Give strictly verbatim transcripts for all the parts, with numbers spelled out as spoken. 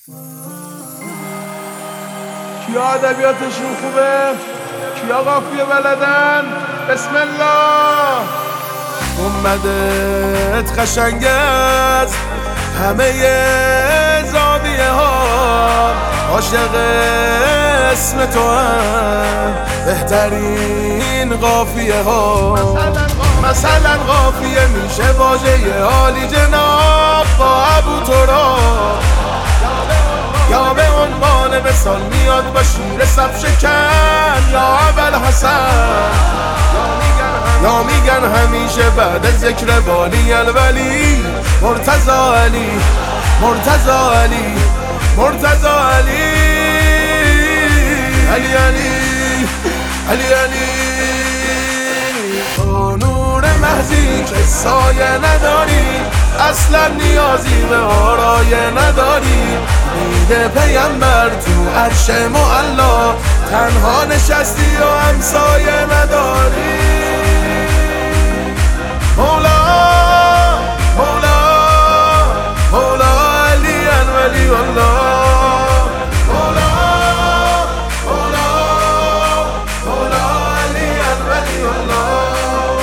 کیا ادبیاتشون خوبه؟ کیا قافیه بلدن؟ بسم الله. اومدت قشنگ از همه زاویه ها، عاشق اسم تو هم بهترین قافیه ها. مثلا قافیه میشه واژه عالی جناب با ابو تراب، یا به عنوان مثال میاد با شیر صف شکن یا ابوالحسن، یا میگن همیشه بعد از ذکر والی الولی مرتضی علی، مرتضی علی، مرتضی علی، علی علی، علی علی. تو نور محضی که سایه نداری، اصلا نیازی به آرایه نداری. میده پیمبر تو عرش معلا، تنها نشستی و همسایه نداری. مولا مولا مولا علی ولی الله، مولا مولا مولا علی ولی الله.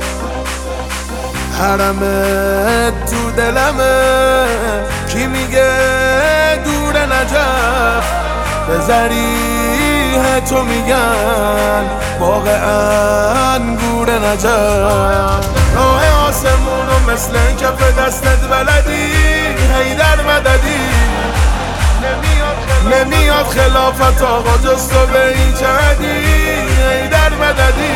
حرمت تو دلمه، کی میگه دور نجف؟ به ذریح تو میگن واقعا گور نجف. راه آسمونو مثل کف دستت بلدی، حیدر مددی. نمیاد خلافت آقا جز تو به این جهدی، حیدر مددی.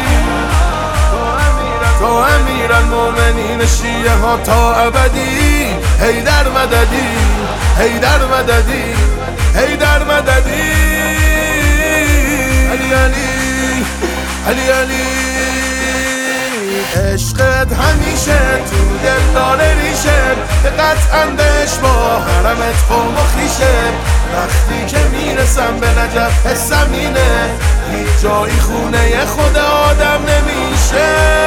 تو امیر المومنین شیعه ها تا ابدی، حیدر مددی، حیدر مددی، حیدر مددی. علی علی، علی علی. عشقت همیشه تو دل داره ریشه، به قطع اندش با حرمت فوق و خیشه. وقتی که میرسم به نجف حسم اینه، هیچ جایی خونه خود آدم نمیشه.